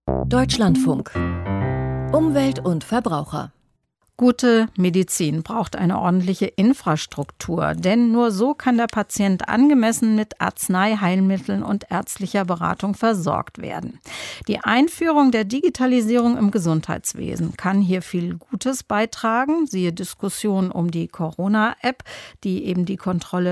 Deutschlandfunk. Umwelt und Verbraucher. Gute Medizin braucht eine ordentliche Infrastruktur, denn nur so kann der Patient angemessen mit Arznei, Heilmitteln und ärztlicher Beratung versorgt werden. Die Einführung der Digitalisierung im Gesundheitswesen kann hier viel Gutes beitragen. Siehe Diskussion um die Corona-App, die eben die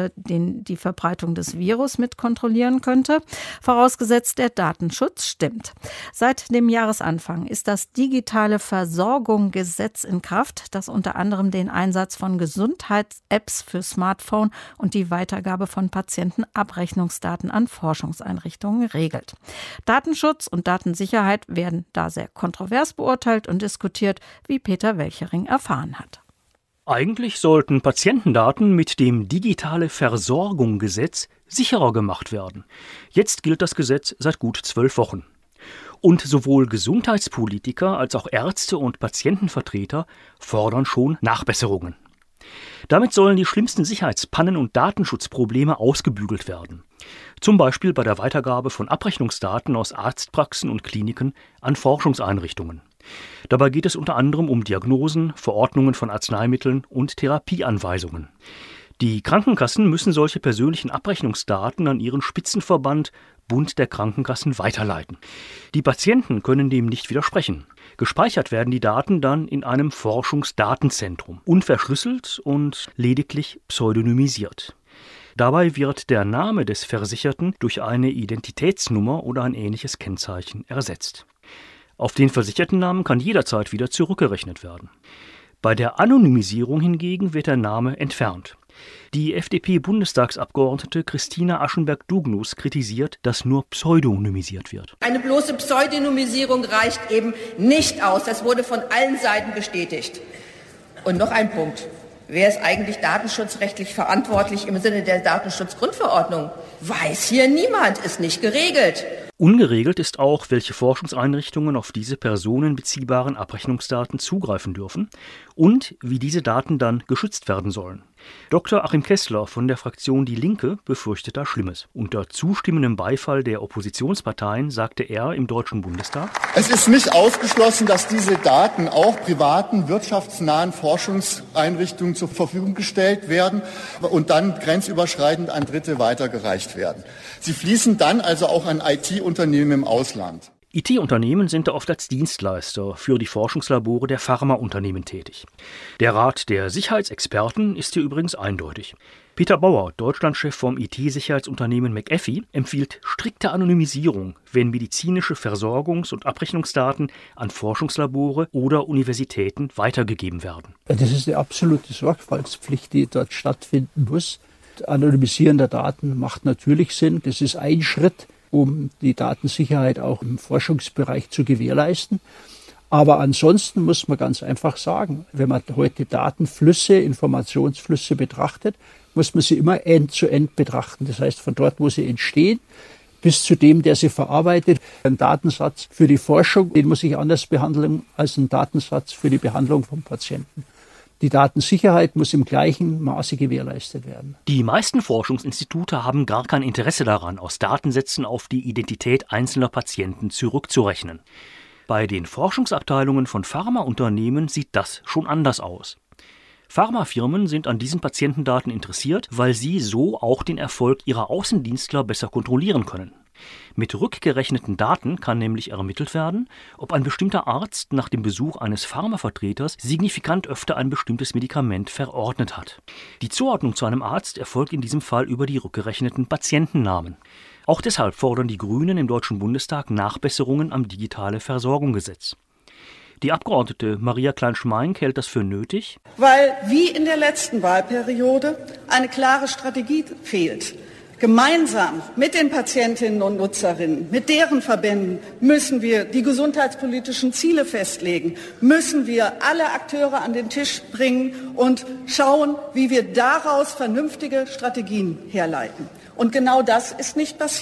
Verbreitung des Virus mit kontrollieren könnte. Vorausgesetzt, der Datenschutz stimmt. Seit dem Jahresanfang ist das digitale Versorgung-Gesetz in Kraft, das unter anderem den Einsatz von Gesundheits-Apps für Smartphone und die Weitergabe von Patientenabrechnungsdaten an Forschungseinrichtungen regelt. Datenschutz und Datensicherheit werden da sehr kontrovers beurteilt und diskutiert, wie Peter Welchering erfahren hat. Eigentlich sollten Patientendaten mit dem Digitale Versorgung-Gesetz sicherer gemacht werden. Jetzt gilt das Gesetz seit gut 12 Wochen. Und sowohl Gesundheitspolitiker als auch Ärzte und Patientenvertreter fordern schon Nachbesserungen. Damit sollen die schlimmsten Sicherheitspannen und Datenschutzprobleme ausgebügelt werden. Zum Beispiel bei der Weitergabe von Abrechnungsdaten aus Arztpraxen und Kliniken an Forschungseinrichtungen. Dabei geht es unter anderem um Diagnosen, Verordnungen von Arzneimitteln und Therapieanweisungen. Die Krankenkassen müssen solche persönlichen Abrechnungsdaten an ihren Spitzenverband Bund der Krankenkassen weiterleiten. Die Patienten können dem nicht widersprechen. Gespeichert werden die Daten dann in einem Forschungsdatenzentrum, unverschlüsselt und lediglich pseudonymisiert. Dabei wird der Name des Versicherten durch eine Identitätsnummer oder ein ähnliches Kennzeichen ersetzt. Auf den Versichertennamen kann jederzeit wieder zurückgerechnet werden. Bei der Anonymisierung hingegen wird der Name entfernt. Die FDP-Bundestagsabgeordnete Christina Aschenberg-Dugnus kritisiert, dass nur pseudonymisiert wird. Eine bloße Pseudonymisierung reicht eben nicht aus. Das wurde von allen Seiten bestätigt. Und noch ein Punkt. Wer ist eigentlich datenschutzrechtlich verantwortlich im Sinne der Datenschutzgrundverordnung? Weiß hier niemand, ist nicht geregelt. Ungeregelt ist auch, welche Forschungseinrichtungen auf diese personenbeziehbaren Abrechnungsdaten zugreifen dürfen und wie diese Daten dann geschützt werden sollen. Dr. Achim Kessler von der Fraktion Die Linke befürchtet da Schlimmes. Unter zustimmendem Beifall der Oppositionsparteien sagte er im Deutschen Bundestag: Es ist nicht ausgeschlossen, dass diese Daten auch privaten, wirtschaftsnahen Forschungseinrichtungen zur Verfügung gestellt werden und dann grenzüberschreitend an Dritte weitergereicht werden. Sie fließen dann also auch an IT-Unternehmen im Ausland. IT-Unternehmen sind da oft als Dienstleister für die Forschungslabore der Pharmaunternehmen tätig. Der Rat der Sicherheitsexperten ist hier übrigens eindeutig. Peter Bauer, Deutschlandchef vom IT-Sicherheitsunternehmen McAfee, empfiehlt strikte Anonymisierung, wenn medizinische Versorgungs- und Abrechnungsdaten an Forschungslabore oder Universitäten weitergegeben werden. Das ist eine absolute Sorgfaltspflicht, die dort stattfinden muss. Anonymisieren der Daten macht natürlich Sinn. Das ist ein Schritt, um die Datensicherheit auch im Forschungsbereich zu gewährleisten. Aber ansonsten muss man ganz einfach sagen, wenn man heute Datenflüsse, Informationsflüsse betrachtet, muss man sie immer end-zu-end betrachten. Das heißt, von dort, wo sie entstehen, bis zu dem, der sie verarbeitet. Ein Datensatz für die Forschung, den muss ich anders behandeln als ein Datensatz für die Behandlung von Patienten. Die Datensicherheit muss im gleichen Maße gewährleistet werden. Die meisten Forschungsinstitute haben gar kein Interesse daran, aus Datensätzen auf die Identität einzelner Patienten zurückzurechnen. Bei den Forschungsabteilungen von Pharmaunternehmen sieht das schon anders aus. Pharmafirmen sind an diesen Patientendaten interessiert, weil sie so auch den Erfolg ihrer Außendienstler besser kontrollieren können. Mit rückgerechneten Daten kann nämlich ermittelt werden, ob ein bestimmter Arzt nach dem Besuch eines Pharmavertreters signifikant öfter ein bestimmtes Medikament verordnet hat. Die Zuordnung zu einem Arzt erfolgt in diesem Fall über die rückgerechneten Patientennamen. Auch deshalb fordern die Grünen im Deutschen Bundestag Nachbesserungen am Digitale Versorgung-Gesetz. Die Abgeordnete Maria Klein-Schmeink hält das für nötig, weil wie in der letzten Wahlperiode eine klare Strategie fehlt. Gemeinsam mit den Patientinnen und Nutzerinnen, mit deren Verbänden müssen wir die gesundheitspolitischen Ziele festlegen, müssen wir alle Akteure an den Tisch bringen und schauen, wie wir daraus vernünftige Strategien herleiten. Und genau das ist nicht passiert.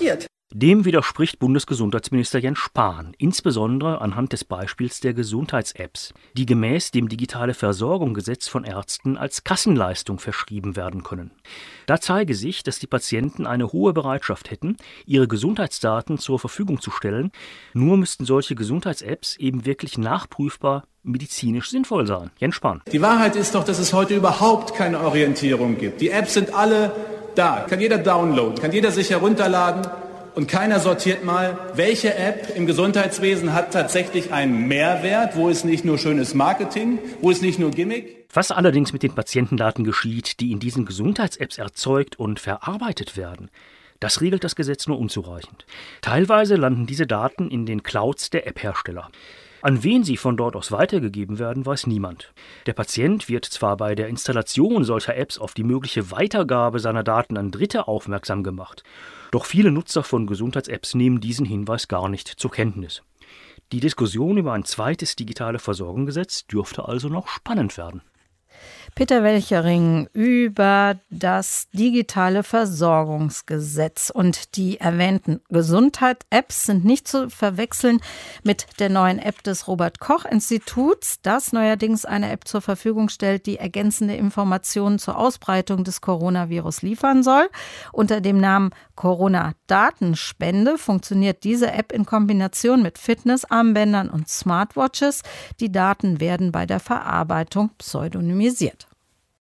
Dem widerspricht Bundesgesundheitsminister Jens Spahn, insbesondere anhand des Beispiels der Gesundheits-Apps, die gemäß dem Digitale-Versorgung-Gesetz von Ärzten als Kassenleistung verschrieben werden können. Da zeige sich, dass die Patienten eine hohe Bereitschaft hätten, ihre Gesundheitsdaten zur Verfügung zu stellen, nur müssten solche Gesundheits-Apps eben wirklich nachprüfbar medizinisch sinnvoll sein. Jens Spahn. Die Wahrheit ist doch, dass es heute überhaupt keine Orientierung gibt. Die Apps sind alle da, kann jeder downloaden, kann jeder sich herunterladen. Und keiner sortiert mal, welche App im Gesundheitswesen hat tatsächlich einen Mehrwert, wo ist nicht nur schönes Marketing, wo ist nicht nur Gimmick. Was allerdings mit den Patientendaten geschieht, die in diesen Gesundheits-Apps erzeugt und verarbeitet werden, das regelt das Gesetz nur unzureichend. Teilweise landen diese Daten in den Clouds der App-Hersteller. An wen sie von dort aus weitergegeben werden, weiß niemand. Der Patient wird zwar bei der Installation solcher Apps auf die mögliche Weitergabe seiner Daten an Dritte aufmerksam gemacht, doch viele Nutzer von Gesundheits-Apps nehmen diesen Hinweis gar nicht zur Kenntnis. Die Diskussion über ein zweites Digitale-Versorgung-Gesetz dürfte also noch spannend werden. Peter Welchering über das digitale Versorgungsgesetz. Und die erwähnten Gesundheit-Apps sind nicht zu verwechseln mit der neuen App des Robert-Koch-Instituts, das neuerdings eine App zur Verfügung stellt, die ergänzende Informationen zur Ausbreitung des Coronavirus liefern soll. Unter dem Namen Corona-Datenspende funktioniert diese App in Kombination mit Fitnessarmbändern und Smartwatches. Die Daten werden bei der Verarbeitung pseudonymisiert.